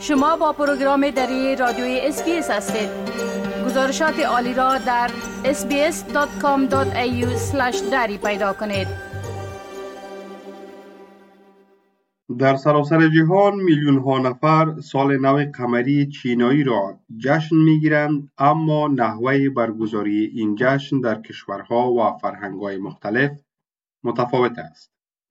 شما با پروگرام دری رادیوی SBS هستید. گزارشات عالی را در sbs.com.au/dari پیدا کنید. در سراسر جهان میلیون ها نفر سال نو قمری چینایی را جشن میگیرند، اما نحوه برگزاری این جشن در کشورها و فرهنگ‌های مختلف متفاوت است.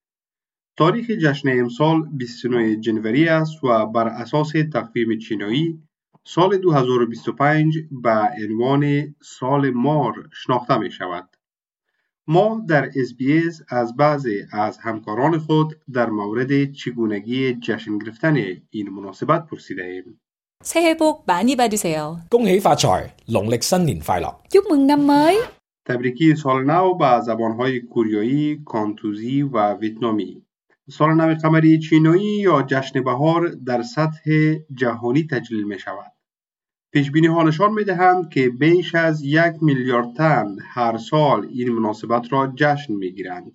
تاریخ جشن امسال 29 جنوری است و بر اساس تقویم چینایی سال 2025 به عنوان سال مار شناخته می شود. ما در SBS از بعضی از همکاران خود در مورد چگونگی جشن گرفتن این مناسبت پرسیده ایم. 새해 복 많이 받으세요. 恭喜發財，農曆新年快樂. chúc mừng năm mới. تبریکی سال نو به زبانهای کوریایی، کانتوزی و ویتنامی. سال نو قمری چینایی یا جشن بهار در سطح جهانی تجلیل می شود. پیشبینی ها نشان می دهند که بیش از 1 میلیارد تن هر سال این مناسبت را جشن می گیرند.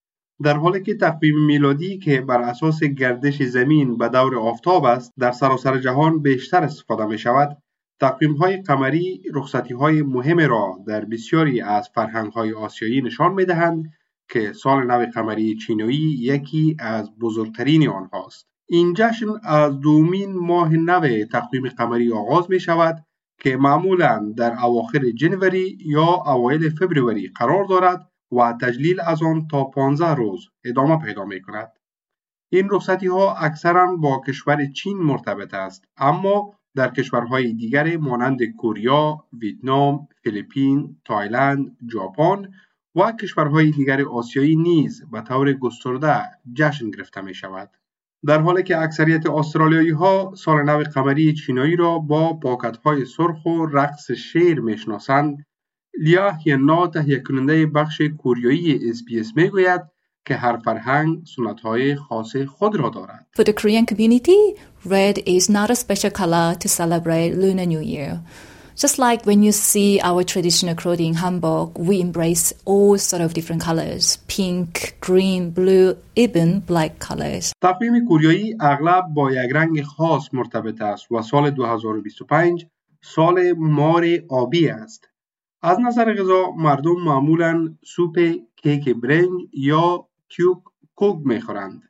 در حالی که تقویم میلادی که بر اساس گردش زمین به دور آفتاب است در سراسر جهان بیشتر استفاده می شود، تقویم های قمری رخصتی های مهم را در بسیاری از فرهنگ های آسیایی نشان می دهند که سال نو قمری چینایی یکی از بزرگترین آنهاست. این جشن از دومین ماه نو تقویم قمری آغاز می شود که معمولاً در اواخر جنوری یا اوایل فبروری قرار دارد و تجلیل از آن تا 15 روز ادامه پیدا می کند. این رخصتی ها اکثراً با کشور چین مرتبط است، اما در کشورهای دیگر مانند کوریا، ویتنام، فیلیپین، تایلند، ژاپن و کشورهای دیگر آسیایی نیز به طور گسترده جشن گرفته می شود. در حالی که اکثریت استرالیایی ها سال نو قمری چینایی را با پاکت های سرخ و رقص شیر می شناسند، لیا هینا تهیه کننده بخش کوریایی SBS می گوید که هر فرهنگ سنت های خاص خود را دارد. For the Korean community, red is not a special color to celebrate Lunar New Year. Just like when you see our traditional clothing in Hamburg, we embrace all sort of different colors, pink, green, blue, even black colors. تقویم کوریایی اغلب با یک رنگ خاص مرتبط است و سال 2025 سال مار آبی است. از نظر غذا مردم معمولاً سوپ کیک برنج یا تیوک کوک می‌خورند.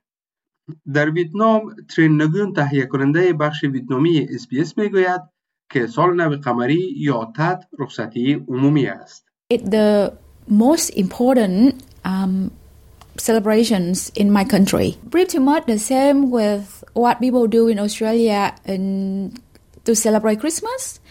در ویتنام ترین نگون تهیه کننده بخش ویتنامی SBS میگوید که سال نو قمری یا تت رخصتی عمومی است. The most important celebrations in my country. Pretty much the same with what people do in Australia to celebrate Christmas.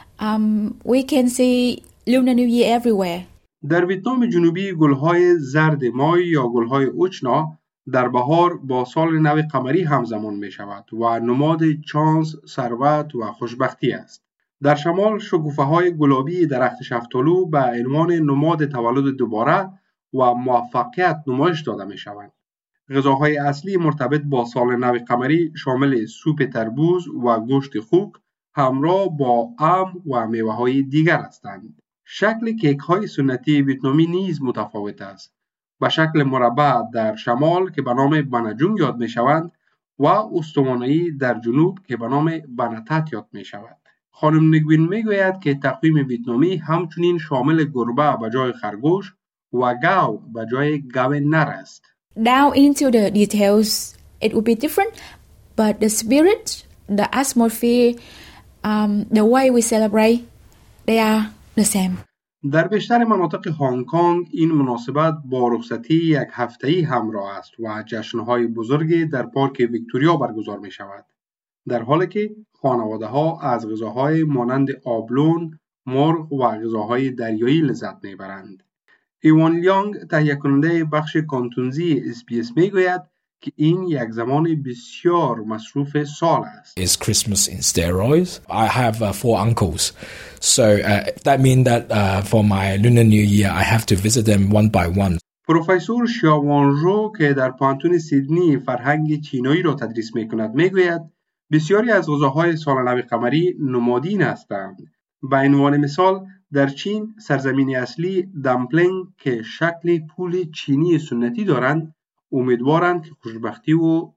We can see Lunar New Year everywhere. در ویتنام جنوبی گل‌های زرد مای یا گل‌های اوچنا در بهار با سال نو قمری همزمان می شود و نماد چانس، ثروت و خوشبختی است. در شمال شکوفه‌های گلابی درخت شفتالو به عنوان نماد تولد دوباره و موفقیت نمایش داده می شوند. غذاهای اصلی مرتبط با سال نو قمری شامل سوپ تربوز و گوشت خوک همراه با ام و میوه‌های دیگر هستند. شکل کیک‌های سنتی ویتنامی نیز متفاوت است. به شکل مربع در شمال که به نام بنجونگ یاد می شوند و استوانه‌ای در جنوب که به نام بنتت یاد می شود. خانم نگوین می گوید که تقویم ویتنامی همچنین شامل گربه به جای خرگوش و گاو به جای گاو نر است. Down into the details, it would be different, but the spirit, the atmosphere, the way we celebrate, they are the same. در بیشتر مناطق هنگ کنگ این مناسبت با رخصتی یک هفته‌ای همراه است و جشن‌های بزرگی در پارک ویکتوریا برگزار می شود. در حالی که خانواده‌ها از غذاهای مانند آبلون، مرغ و غذاهای دریایی لذت می‌برند. ایوان لیانگ تهیه کننده بخش کانتونزی SBS میگوید که این یک زمان بسیار مصروف سال است. It's Christmas in steroids. I have 4 uncles. So that means that for my Lunar New Year I have to visit them one by one. پروفسور شیاوانژو که در پانتون سیدنی فرهنگ چینایی را تدریس می‌کند میگوید بسیاری از غذاهای سال نو قمری نمادین هستند. به عنوان مثال در چین سرزمین اصلی دمپلینگ که شکل پول چینی سنتی دارند امیدوارند که خوشبختی و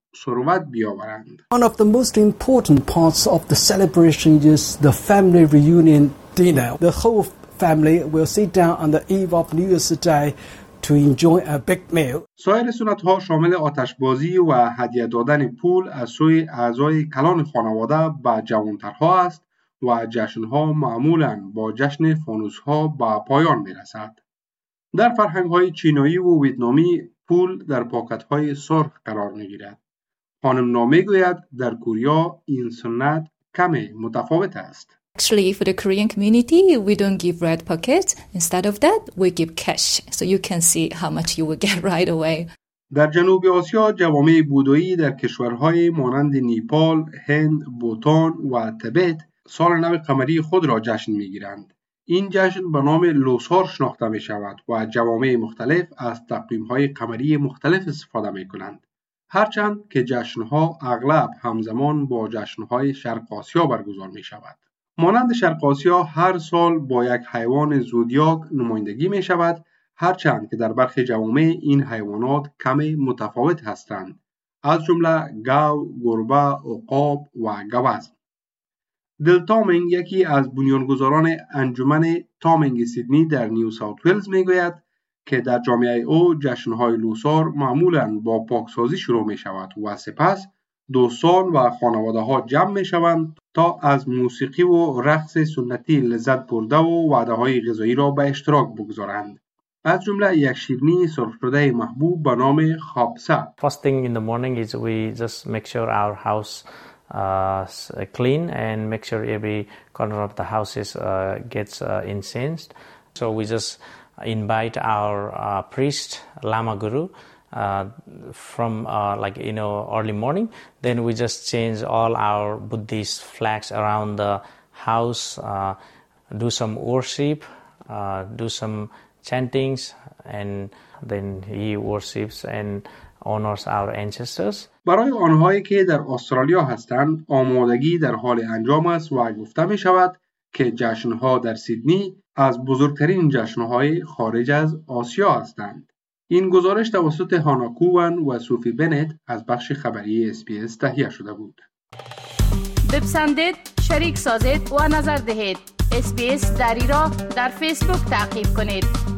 ثروت بیاورند. One of the most important parts of the celebration is the family reunion dinner. The whole family will sit down on the eve of New Year's Day to enjoy a big meal. سایر سنت‌ها شامل آتشبازی و هدیه دادن پول از سوی اعضای کلان خانواده به جوانترها است و جشن‌ها معمولاً با جشن فانوس‌ها به پایان می‌رسد. در فرهنگ‌های چینایی و ویتنامی پول در پاکت‌های سرخ قرار می‌گیرد. خانم نامه گوید در کوریا این سنت کمی متفاوت است. Actually, for the Korean community, we don't give red pockets. Instead of that, we give cash. So you can see how much you will get right away. در جنوب آسیا جوامع بودایی در کشورهای مانند نیپال، هند، بوتان و تبت سال نو قمری خود را جشن می‌گیرند. این جشن به نام لوسار شناخته می‌شود و جوامع مختلف از تقویم‌های قمری مختلف استفاده می‌کنند. هرچند که جشن‌ها اغلب همزمان با جشن‌های شرق آسیا برگزار می‌شود. مانند شرق آسیا هر سال با یک حیوان زودیاک نمایندگی می‌شود، هرچند که در برخی جوامع این حیوانات کمی متفاوت هستند، از جمله گاو، گربه، عقاب و گوزن. دل تامینگ یکی از بنیانگذاران انجمن تامینگ سیدنی در نیو ساوت ولز میگوید که در جامعه او جشن‌های لوسار معمولاً با پاکسازی شروع می‌شود و سپس دوستان و خانواده‌ها جمع می‌شوند تا از موسیقی و رقص سنتی لذت برده و وعده‌های غذایی را به اشتراک بگذارند. از جمله یک شیرینی سرخ شده محبوب به نام خابسه. First thing in the morning is we just make sure our house clean and make sure every corner of the house gets incensed. So we just invite our priest, Lama Guru, from early morning. Then we just change all our Buddhist flags around the house, do some worship, do some chantings, and then he worships and honors our ancestors. برای آنهایی که در استرالیا هستند آمادگی در حال انجام است و گفته می شود که جشن‌ها در سیدنی از بزرگترین جشن‌های خارج از آسیا هستند. این گزارش توسط هانا کوون و سوفی بنت از بخش خبری SBS تهیه شده بود. بپسندید، شریک سازید و نظر دهید. SBS دری را در فیسبوک تعقیب کنید.